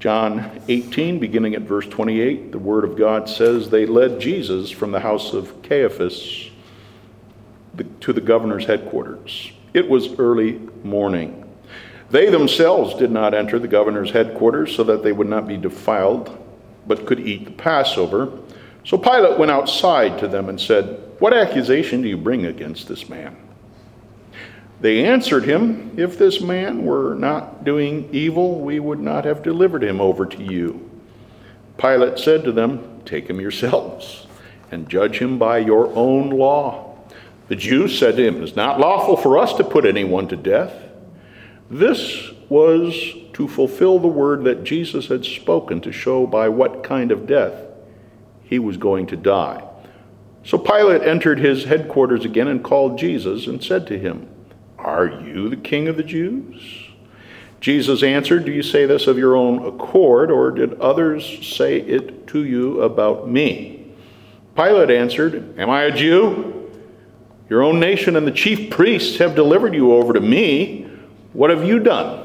John 18, beginning at verse 28, the Word of God says, "They led Jesus from the house of Caiaphas to the governor's headquarters. It was early morning. They themselves did not enter the governor's headquarters so that they would not be defiled, but could eat the Passover. So Pilate went outside to them and said, 'What accusation do you bring against this man?' They answered him, 'If this man were not doing evil, we would not have delivered him over to you.' Pilate said to them, 'Take him yourselves and judge him by your own law.' The Jews said to him, 'It is not lawful for us to put anyone to death.' This was to fulfill the word that Jesus had spoken to show by what kind of death he was going to die. So Pilate entered his headquarters again and called Jesus and said to him, 'Are you the king of the Jews?' Jesus answered, 'Do you say this of your own accord, or did others say it to you about me?' Pilate answered, 'Am I a Jew? Your own nation and the chief priests have delivered you over to me. What have you done?'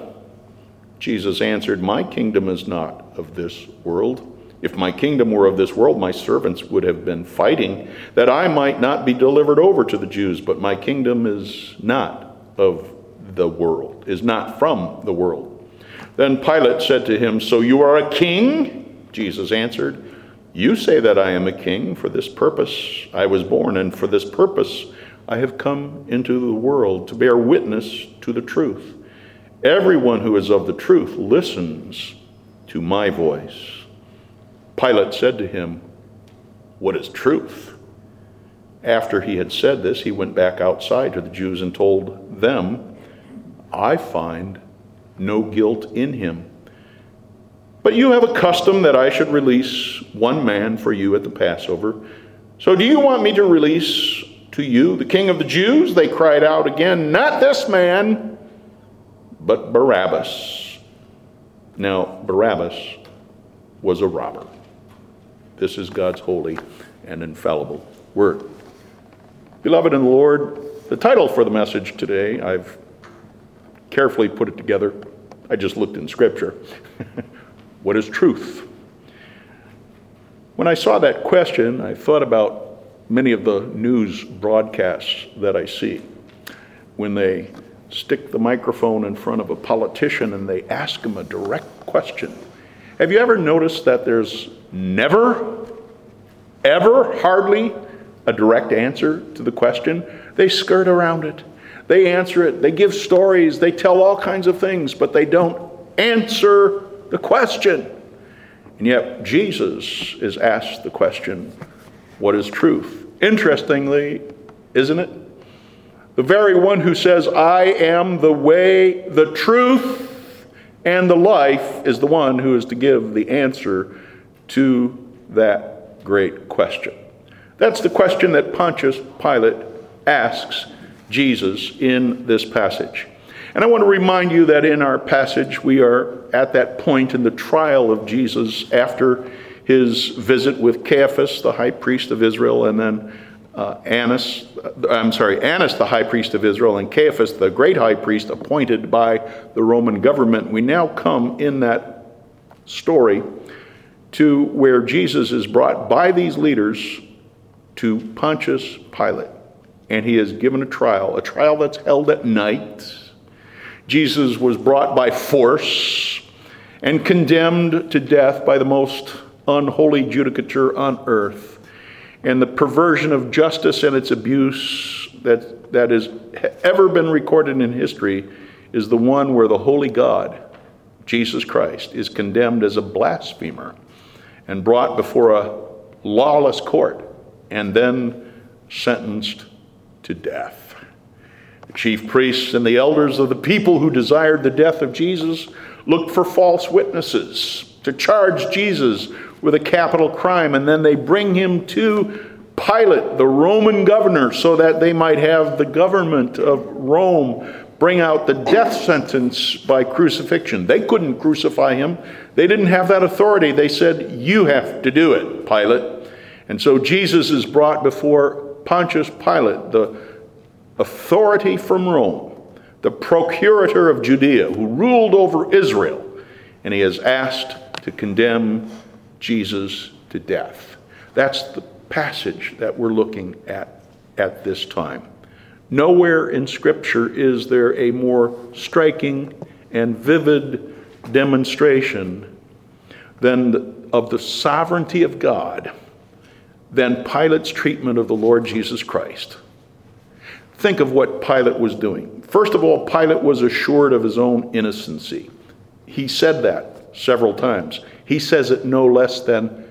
Jesus answered, 'My kingdom is not of this world. If my kingdom were of this world, my servants would have been fighting that I might not be delivered over to the Jews. But my kingdom is not of the world, is not from the world.' Then Pilate said to him, 'So you are a king?' Jesus answered, 'You say that I am a king. For this purpose I was born, and for this purpose I have come into the world, to bear witness to the truth. Everyone who is of the truth listens to my voice.' Pilate said to him, 'What is truth?' After he had said this, he went back outside to the Jews and told them, 'I find no guilt in him. But you have a custom that I should release one man for you at the Passover. So do you want me to release to you the king of the Jews?' They cried out again, 'Not this man, but Barabbas.' Now Barabbas was a robber." This is God's holy and infallible word. Beloved in the Lord, the title for the message today, I've carefully put it together. I just looked in Scripture. What is truth? When I saw that question, I thought about many of the news broadcasts that I see. When they stick the microphone in front of a politician and they ask him a direct question. Have you ever noticed that there's never, ever, hardly a direct answer to the question? They skirt around it. They answer it. They give stories. They tell all kinds of things, but they don't answer the question. And yet Jesus is asked the question, what is truth? Interestingly, isn't it? The very one who says, "I am the way, the truth, and the life," is the one who is to give the answer to that great question. That's the question that Pontius Pilate asks Jesus in this passage. And I want to remind you that in our passage, we are at that point in the trial of Jesus after his visit with Caiaphas, the high priest of Israel, and then Annas the high priest of Israel, and Caiaphas, the great high priest appointed by the Roman government. We now come in that story to where Jesus is brought by these leaders to Pontius Pilate, and he is given a trial that's held at night. Jesus was brought by force and condemned to death by the most unholy judicature on earth. And the perversion of justice and its abuse that has ever been recorded in history is the one where the holy God, Jesus Christ, is condemned as a blasphemer and brought before a lawless court and then sentenced to death. The chief priests and the elders of the people who desired the death of Jesus looked for false witnesses to charge Jesus with a capital crime, and then they bring him to Pilate, the Roman governor, so that they might have the government of Rome bring out the death sentence by crucifixion. They couldn't crucify him. They didn't have that authority. They said, "You have to do it, Pilate." And so Jesus is brought before Pontius Pilate, the authority from Rome, the procurator of Judea, who ruled over Israel, and he is asked to condemn Jesus to death. That's the passage that we're looking at this time. Nowhere in Scripture is there a more striking and vivid demonstration of the sovereignty of God than Pilate's treatment of the Lord Jesus Christ. Think of what Pilate was doing. First of all, Pilate was assured of his own innocency. He said that several times. He says it no less than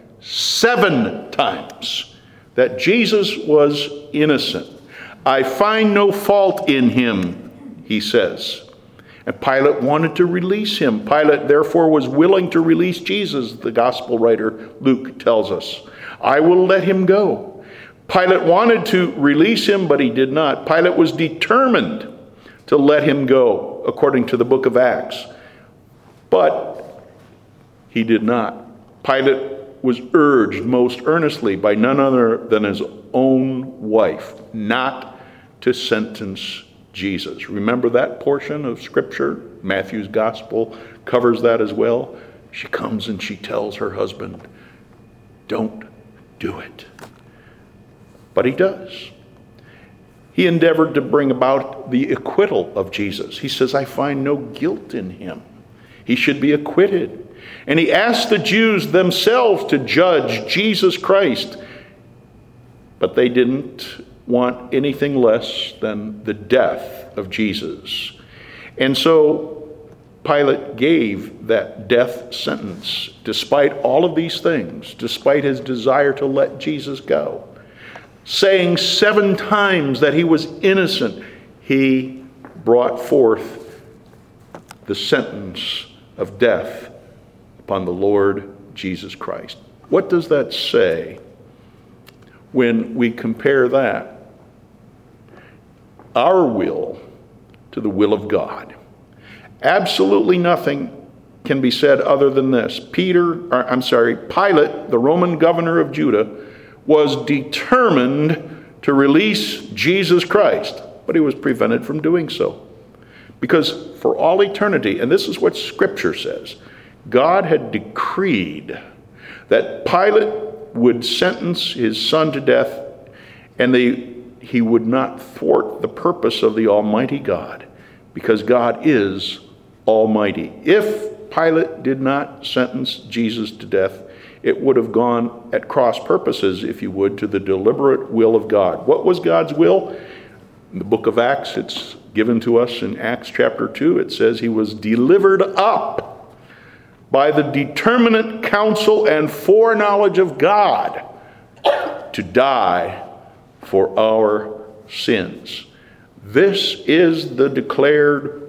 7 times, that Jesus was innocent. I find no fault in him, he says. And Pilate wanted to release him. Pilate, therefore, was willing to release Jesus, the gospel writer Luke tells us. I will let him go. Pilate wanted to release him, but he did not. Pilate was determined to let him go, according to the book of Acts. But he did not. Pilate was urged most earnestly by none other than his own wife not to sentence Jesus. Remember that portion of Scripture? Matthew's gospel covers that as well. She comes and she tells her husband, don't do it. But he does. He endeavored to bring about the acquittal of Jesus. He says, I find no guilt in him. He should be acquitted. And he asked the Jews themselves to judge Jesus Christ. But they didn't want anything less than the death of Jesus. And so Pilate gave that death sentence, despite all of these things, despite his desire to let Jesus go. Saying 7 times that he was innocent, he brought forth the sentence of death upon the Lord Jesus Christ. What does that say when we compare that, our will, to the will of God? Absolutely nothing can be said other than this. Pilate, the Roman governor of Judah, was determined to release Jesus Christ, but he was prevented from doing so. Because for all eternity, and this is what Scripture says, God had decreed that Pilate would sentence his son to death, and he would not thwart the purpose of the Almighty God, because God is almighty. If Pilate did not sentence Jesus to death, it would have gone at cross purposes, if you would, to the deliberate will of God. What was God's will? In the book of Acts, it's given to us in Acts chapter 2. It says he was delivered up by the determinate counsel and foreknowledge of God to die for our sins. This is the declared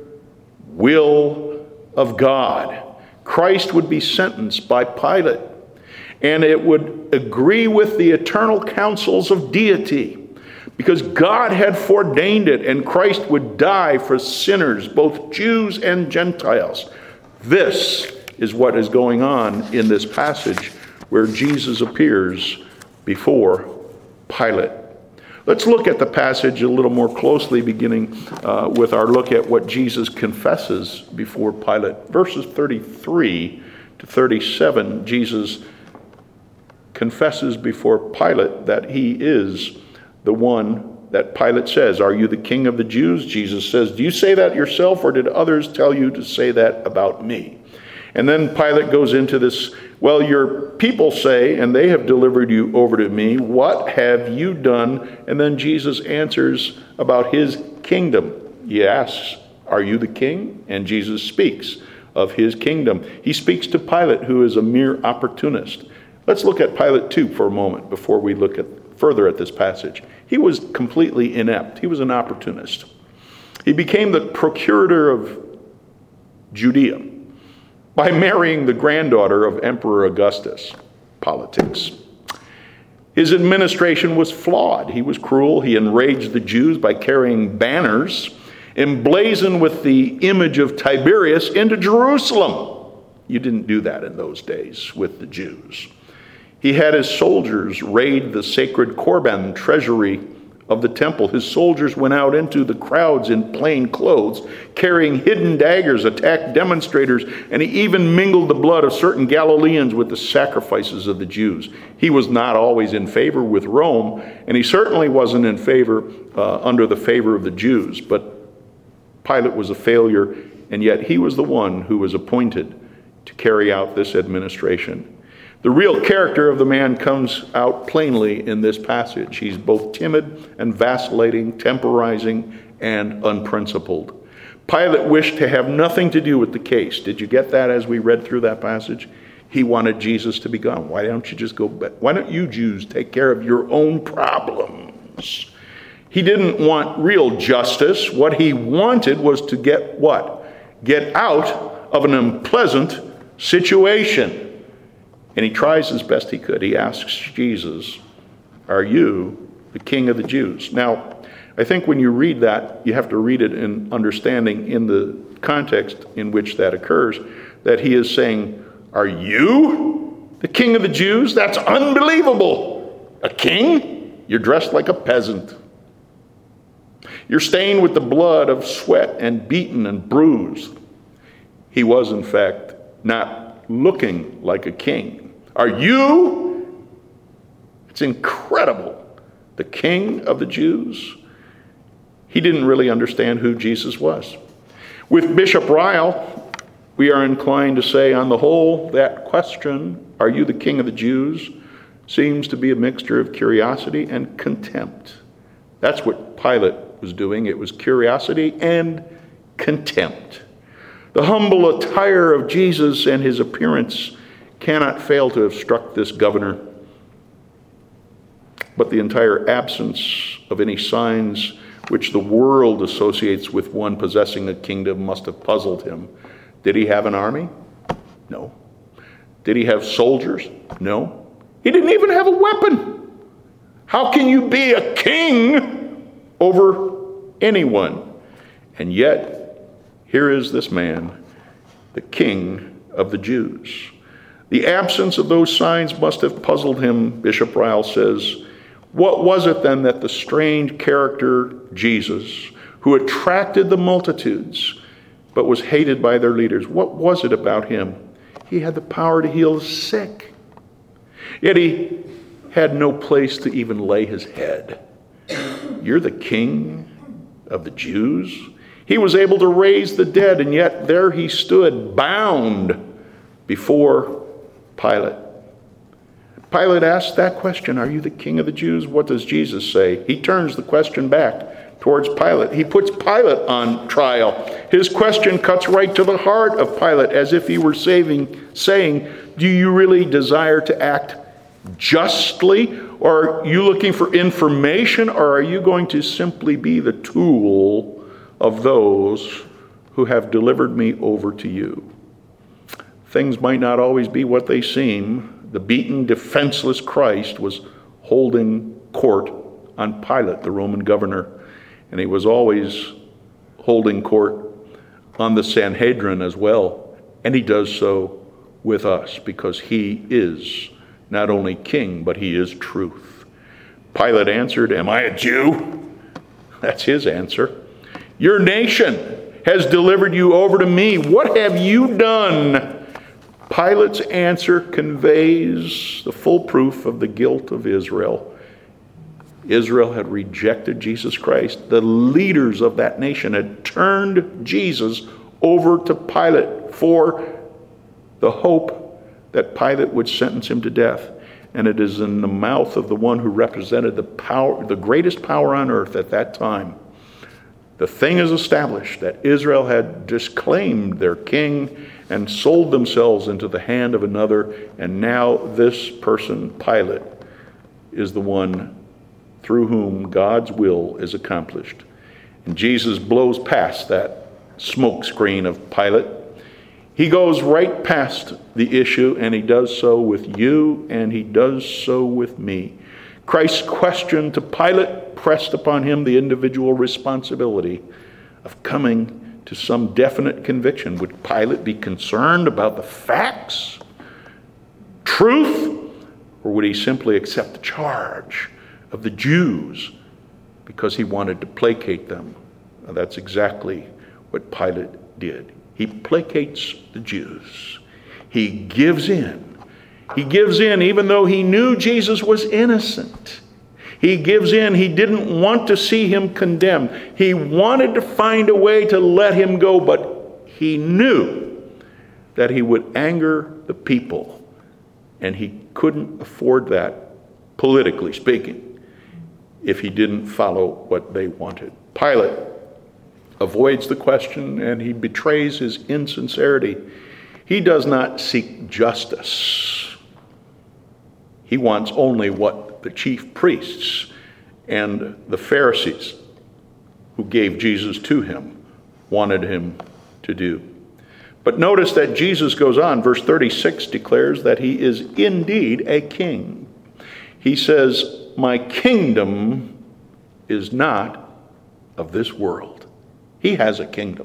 will of God. Christ would be sentenced by Pilate, and it would agree with the eternal counsels of deity, because God had foreordained it, and Christ would die for sinners, both Jews and Gentiles. This is what is going on in this passage where Jesus appears before Pilate. Let's look at the passage a little more closely, beginning with our look at what Jesus confesses before Pilate. Verses 33 to 37, Jesus confesses before Pilate that he is the one that Pilate says, "Are you the king of the Jews?" Jesus says, "Do you say that yourself, or did others tell you to say that about me?" And then Pilate goes into this, "Well, your people say, and they have delivered you over to me. What have you done?" And then Jesus answers about his kingdom. He asks, "Are you the king?" And Jesus speaks of his kingdom. He speaks to Pilate, who is a mere opportunist. Let's look at Pilate too for a moment before we look further at this passage. He was completely inept. He was an opportunist. He became the procurator of Judea by marrying the granddaughter of Emperor Augustus. Politics. His administration was flawed. He was cruel. He enraged the Jews by carrying banners emblazoned with the image of Tiberius into Jerusalem. You didn't do that in those days with the Jews. He had his soldiers raid the sacred Corban treasury of the temple, his soldiers went out into the crowds in plain clothes, carrying hidden daggers, attacked demonstrators, and he even mingled the blood of certain Galileans with the sacrifices of the Jews. He was not always in favor with Rome, and he certainly wasn't in favor under the favor of the Jews. But Pilate was a failure, and yet he was the one who was appointed to carry out this administration. The real character of the man comes out plainly in this passage. He's both timid and vacillating, temporizing, and unprincipled. Pilate wished to have nothing to do with the case. Did you get that as we read through that passage? He wanted Jesus to be gone. Why don't you just go back? Why don't you Jews take care of your own problems? He didn't want real justice. What he wanted was to get what? Get out of an unpleasant situation. And he tries as best he could. He asks Jesus, "Are you the King of the Jews?" Now, I think when you read that, you have to read it in understanding in the context in which that occurs, that he is saying, "Are you the King of the Jews? That's unbelievable. A king? You're dressed like a peasant. You're stained with the blood of sweat and beaten and bruised." He was, in fact, not looking like a king. Are you? It's incredible. The King of the Jews? He didn't really understand who Jesus was. With Bishop Ryle, we are inclined to say, on the whole, that question, "Are you the King of the Jews?" seems to be a mixture of curiosity and contempt. That's what Pilate was doing. It was curiosity and contempt. The humble attire of Jesus and his appearance cannot fail to have struck this governor. But the entire absence of any signs which the world associates with one possessing a kingdom must have puzzled him. Did he have an army? No. Did he have soldiers? No. He didn't even have a weapon. How can you be a king over anyone? And yet, here is this man, the King of the Jews. The absence of those signs must have puzzled him, Bishop Ryle says. What was it then that the strange character Jesus, who attracted the multitudes but was hated by their leaders, what was it about him? He had the power to heal the sick, yet he had no place to even lay his head. You're the King of the Jews? He was able to raise the dead, and yet there he stood bound before Pilate. Pilate asked that question, "Are you the King of the Jews?" What does Jesus say? He turns the question back towards Pilate. He puts Pilate on trial. His question cuts right to the heart of Pilate, as if he were saying, "Do you really desire to act justly? Or are you looking for information? Or are you going to simply be the tool of those who have delivered me over to you?" Things might not always be what they seem. The beaten, defenseless Christ was holding court on Pilate, the Roman governor, and he was always holding court on the Sanhedrin as well. And he does so with us because he is not only king, but he is truth. Pilate answered, "Am I a Jew?" That's his answer. "Your nation has delivered you over to me. What have you done?" Pilate's answer conveys the full proof of the guilt of Israel. Israel had rejected Jesus Christ. The leaders of that nation had turned Jesus over to Pilate for the hope that Pilate would sentence him to death. And it is in the mouth of the one who represented the power, the greatest power on earth at that time. The thing is established that Israel had disclaimed their king and sold themselves into the hand of another, and now this person, Pilate, is the one through whom God's will is accomplished. And Jesus blows past that smoke screen of Pilate. He goes right past the issue, and he does so with you, and he does so with me. Christ's question to Pilate pressed upon him the individual responsibility of coming to some definite conviction. Would Pilate be concerned about the facts, truth, or would he simply accept the charge of the Jews because he wanted to placate them. And that's exactly what Pilate did. He placates the Jews. He gives in. He gives in even though he knew Jesus was innocent. He gives in. He didn't want to see him condemned. He wanted to find a way to let him go, but he knew that he would anger the people, and he couldn't afford that, politically speaking, if he didn't follow what they wanted. Pilate avoids the question, and he betrays his insincerity. He does not seek justice. He wants only what the chief priests and the Pharisees who gave Jesus to him wanted him to do. But notice that Jesus goes on. Verse 36 declares that he is indeed a king. He says, "My kingdom is not of this world." He has a kingdom.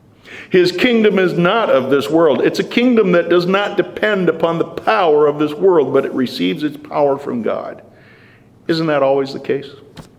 His kingdom is not of this world. It's a kingdom that does not depend upon the power of this world, but it receives its power from God. Isn't that always the case?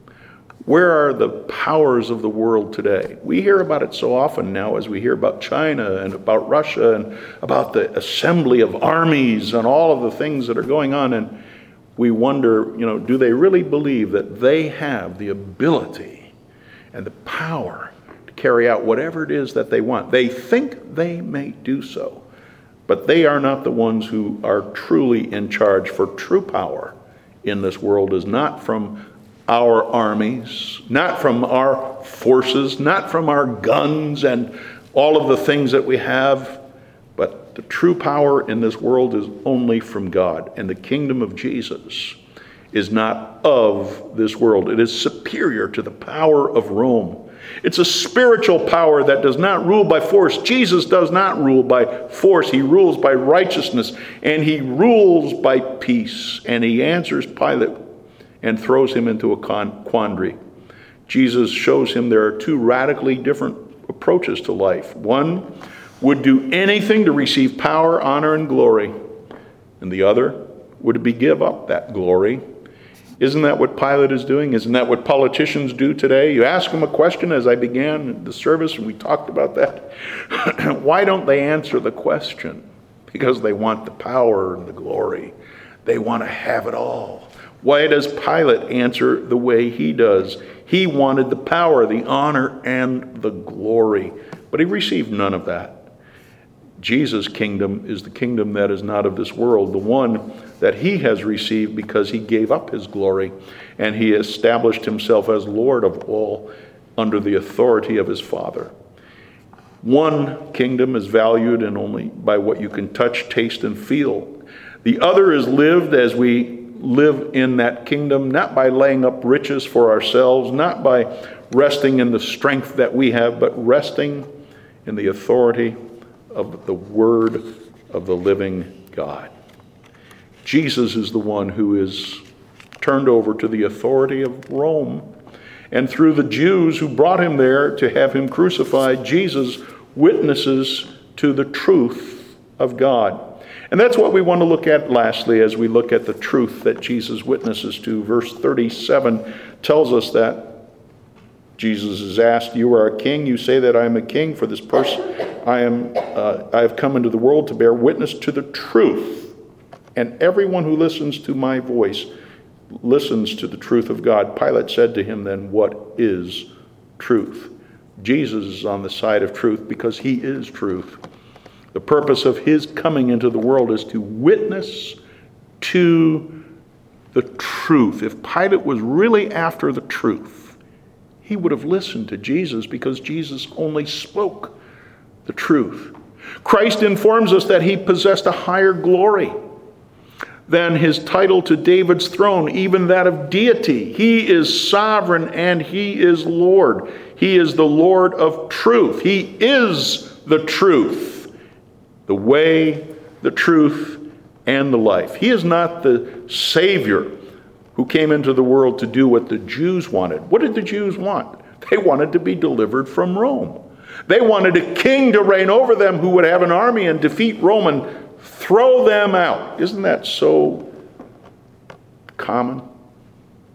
Where are the powers of the world today? We hear about it so often now as we hear about China and about Russia and about the assembly of armies and all of the things that are going on. And we wonder, do they really believe that they have the ability and the power to carry out whatever it is that they want? They think they may do so, but they are not the ones who are truly in charge. For true power in this world is not from our armies, not from our forces, not from our guns and all of the things that we have, but the true power in this world is only from God. And the kingdom of Jesus is not of this world. It is superior to the power of Rome. It's a spiritual power that does not rule by force. Jesus does not rule by force. He rules by righteousness, and he rules by peace. And he answers Pilate and throws him into a quandary. Jesus shows him there are two radically different approaches to life. One would do anything to receive power, honor, and glory, and the other would give up that glory. Isn't that what Pilate is doing? Isn't that what politicians do today? You ask them a question, as I began the service, and we talked about that. Why don't they answer the question? Because they want the power and the glory. They want to have it all. Why does Pilate answer the way he does? He wanted the power, the honor, and the glory, but he received none of that. Jesus' kingdom is the kingdom that is not of this world, the one that he has received because he gave up his glory and he established himself as Lord of all under the authority of his Father. One kingdom is valued and only by what you can touch, taste, and feel. The other is lived as we live in that kingdom, not by laying up riches for ourselves, not by resting in the strength that we have, but resting in the authority of the Word of the living God. Jesus is the one who is turned over to the authority of Rome. And through the Jews who brought him there to have him crucified, Jesus witnesses to the truth of God. And that's what we want to look at lastly as we look at the truth that Jesus witnesses to. Verse 37 tells us that Jesus is asked, "You are a king. You say that I am a king. For this person I have come into the world to bear witness to the truth. And everyone who listens to my voice listens to the truth of God." Pilate said to him then, "What is truth?" Jesus is on the side of truth because he is truth. The purpose of his coming into the world is to witness to the truth. If Pilate was really after the truth, he would have listened to Jesus because Jesus only spoke the truth. Christ informs us that he possessed a higher glory than his title to David's throne, even that of deity. He is sovereign and he is Lord. He is the Lord of truth. He is the truth. The way, the truth, and the life. He is not the Savior who came into the world to do what the Jews wanted. What did the Jews want? They wanted to be delivered from Rome. They wanted a king to reign over them who would have an army and defeat Rome and throw them out. Isn't that so common?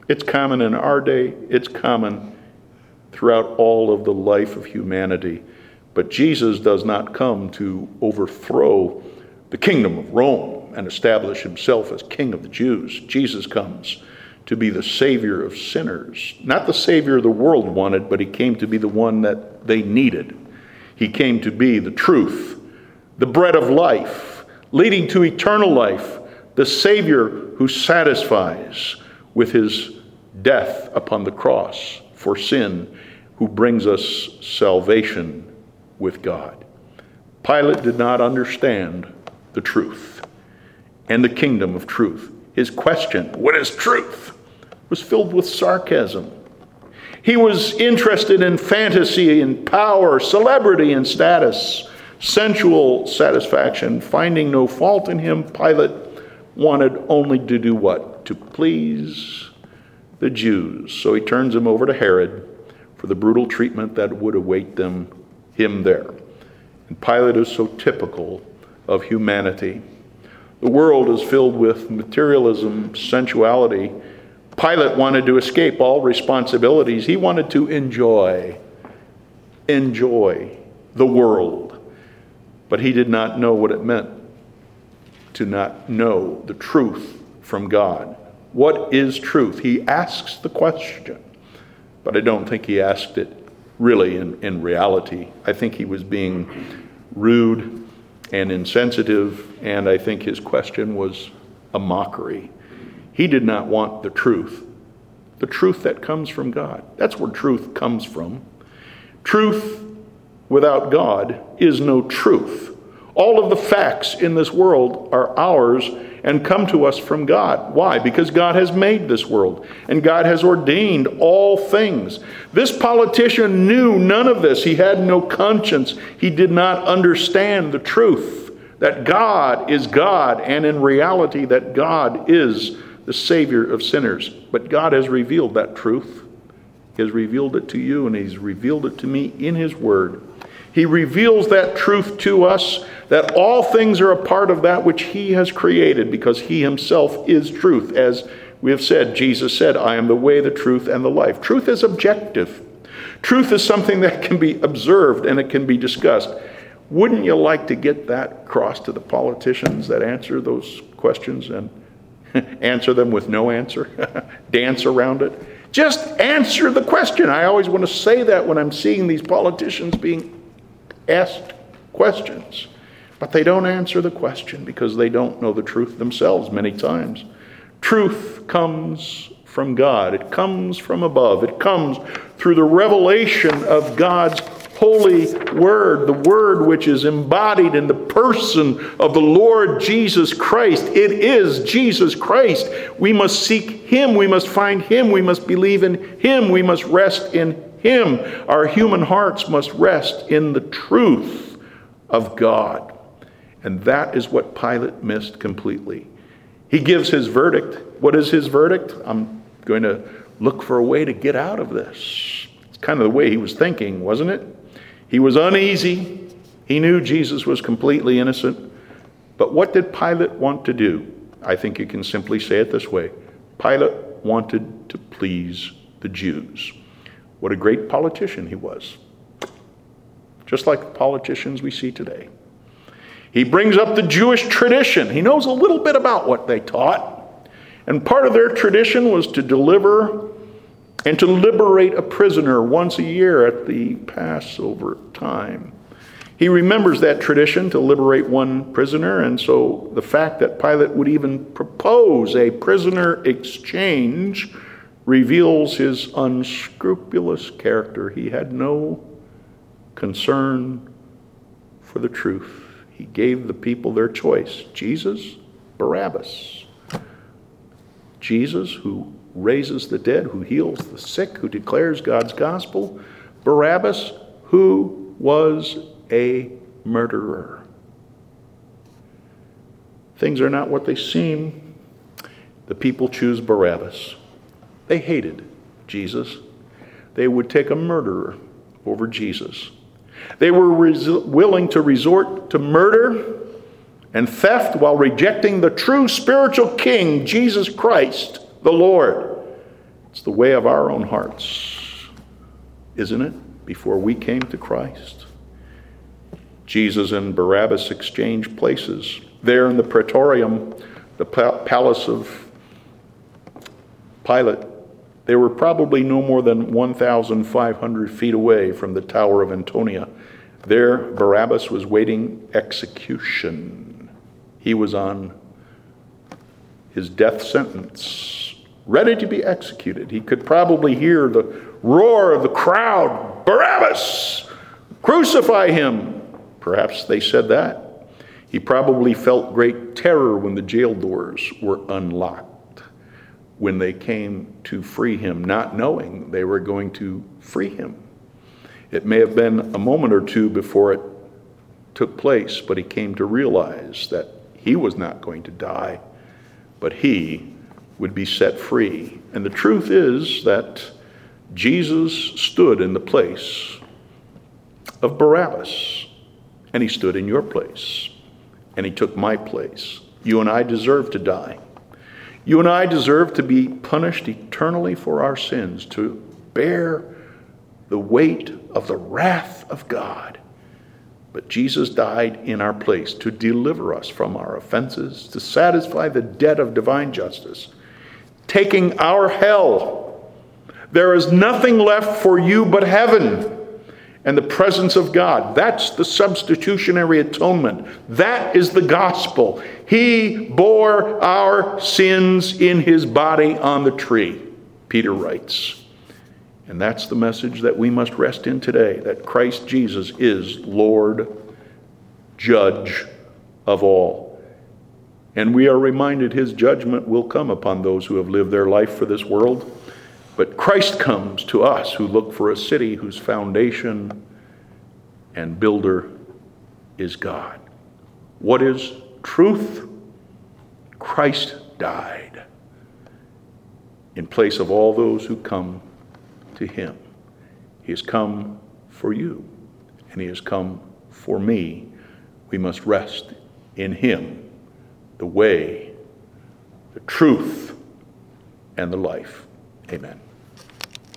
It's common in our day. It's common throughout all of the life of humanity. But Jesus does not come to overthrow the kingdom of Rome and establish himself as king of the Jews. Jesus comes to be the Savior of sinners. Not the Savior the world wanted, but he came to be the one that they needed. He came to be the truth, the bread of life, leading to eternal life, the Savior who satisfies with his death upon the cross for sin, who brings us salvation with God. Pilate did not understand the truth and the kingdom of truth. His question, what is truth, was filled with sarcasm. He was interested in fantasy and power, celebrity and status, sensual satisfaction. Finding no fault in him, Pilate wanted only to do what? To please the Jews. So he turns him over to Herod for the brutal treatment that would await him there. And Pilate is so typical of humanity. The world is filled with materialism, sensuality. Pilate wanted to escape all responsibilities. He wanted to enjoy the world. But he did not know what it meant to not know the truth from God. What is truth? He asks the question, but I don't think he asked it really in reality. I think he was being rude and insensitive, and I think his question was a mockery. He did not want the truth that comes from God. That's where truth comes from. Truth without God is no truth. All of the facts in this world are ours and come to us from God. Why? Because God has made this world and God has ordained all things. This politician knew none of this. He had no conscience. He did not understand the truth that God is God, and in reality that God is the Savior of sinners. But God has revealed that truth. He has revealed it to you, and he's revealed it to me in his word. He reveals that truth to us, that all things are a part of that which he has created, because he himself is truth. As we have said, Jesus said, I am the way, the truth, and the life. Truth is objective. Truth is something that can be observed and it can be discussed. Wouldn't you like to get that across to the politicians that answer those questions and answer them with no answer? Dance around it? Just answer the question. I always want to say that when I'm seeing these politicians being asked questions. But they don't answer the question because they don't know the truth themselves many times. Truth comes from God. It comes from above. It comes through the revelation of God's holy word, the word which is embodied in the person of the Lord Jesus Christ. It is Jesus Christ. We must seek him. We must find him. We must believe in him. We must rest in him. Our human hearts must rest in the truth of God. And that is what Pilate missed completely. He gives his verdict. What is his verdict? I'm going to look for a way to get out of this. It's kind of the way he was thinking, wasn't it? He was uneasy. He knew Jesus was completely innocent. But what did Pilate want to do? I think you can simply say it this way. Pilate wanted to please the Jews. What a great politician he was. Just like the politicians we see today. He brings up the Jewish tradition. He knows a little bit about what they taught. And part of their tradition was to deliver and to liberate a prisoner once a year at the Passover time. He remembers that tradition to liberate one prisoner, and so the fact that Pilate would even propose a prisoner exchange reveals his unscrupulous character. He had no concern for the truth. He gave the people their choice. Jesus, Barabbas. Jesus, who raises the dead, who heals the sick, who declares God's gospel. Barabbas, who was a murderer. Things are not what they seem. The people choose Barabbas. They hated Jesus. They would take a murderer over Jesus. They were willing to resort to murder and theft while rejecting the true spiritual king, Jesus Christ, the Lord. It's the way of our own hearts, isn't it? Before we came to Christ. Jesus and Barabbas exchanged places. There in the Praetorium, the palace of Pilate, they were probably no more than 1,500 feet away from the Tower of Antonia. There, Barabbas was waiting execution. He was on his death sentence, ready to be executed. He could probably hear the roar of the crowd, "Barabbas! Crucify him!" Perhaps they said that. He probably felt great terror when the jail doors were unlocked, when they came to free him, not knowing they were going to free him. It may have been a moment or two before it took place, but he came to realize that he was not going to die, but he would be set free. And the truth is that Jesus stood in the place of Barabbas, and he stood in your place, and he took my place. You and I deserve to die. You and I deserve to be punished eternally for our sins, to bear the weight of the wrath of God. But Jesus died in our place to deliver us from our offenses, to satisfy the debt of divine justice, taking our hell. There is nothing left for you but heaven and the presence of God. That's the substitutionary atonement. That is the gospel. He bore our sins in his body on the tree, Peter writes. And that's the message that we must rest in today, that Christ Jesus is Lord, Judge of all. And we are reminded his judgment will come upon those who have lived their life for this world. But Christ comes to us who look for a city whose foundation and builder is God. What is truth? Christ died in place of all those who come to him. He has come for you, and he has come for me. We must rest in him, the way, the truth, and the life. Amen.